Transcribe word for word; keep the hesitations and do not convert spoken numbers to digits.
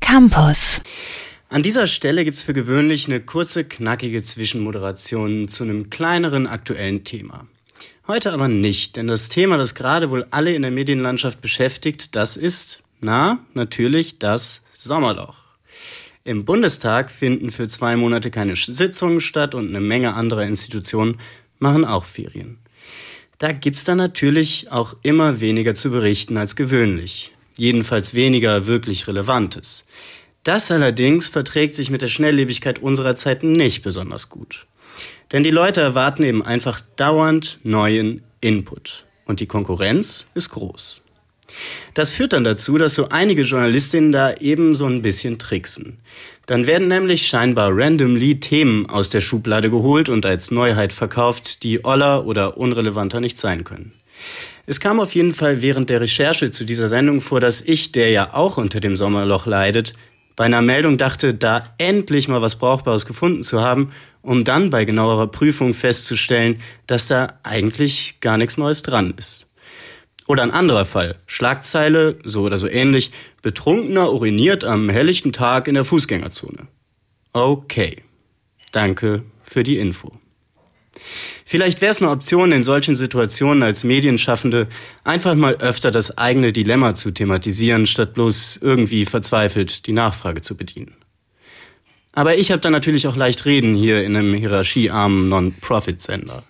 Campus. An dieser Stelle gibt's für gewöhnlich eine kurze, knackige Zwischenmoderation zu einem kleineren aktuellen Thema. Heute aber nicht, denn das Thema, das gerade wohl alle in der Medienlandschaft beschäftigt, das ist, na, natürlich das Sommerloch. Im Bundestag finden für zwei Monate keine Sitzungen statt und eine Menge anderer Institutionen machen auch Ferien. Da gibt's dann natürlich auch immer weniger zu berichten als gewöhnlich. Jedenfalls weniger wirklich Relevantes. Das allerdings verträgt sich mit der Schnelllebigkeit unserer Zeit nicht besonders gut. Denn die Leute erwarten eben einfach dauernd neuen Input. Und die Konkurrenz ist groß. Das führt dann dazu, dass so einige Journalistinnen da eben so ein bisschen tricksen. Dann werden nämlich scheinbar randomly Themen aus der Schublade geholt und als Neuheit verkauft, die oller oder unrelevanter nicht sein können. Es kam auf jeden Fall während der Recherche zu dieser Sendung vor, dass ich, der ja auch unter dem Sommerloch leidet, bei einer Meldung dachte, da endlich mal was Brauchbares gefunden zu haben, um dann bei genauerer Prüfung festzustellen, dass da eigentlich gar nichts Neues dran ist. Oder ein anderer Fall, Schlagzeile, so oder so ähnlich, Betrunkener uriniert am helllichten Tag in der Fußgängerzone. Okay, danke für die Info. Vielleicht wäre es eine Option, in solchen Situationen als Medienschaffende einfach mal öfter das eigene Dilemma zu thematisieren, statt bloß irgendwie verzweifelt die Nachfrage zu bedienen. Aber ich habe da natürlich auch leicht reden hier in einem hierarchiearmen Non-Profit-Sender.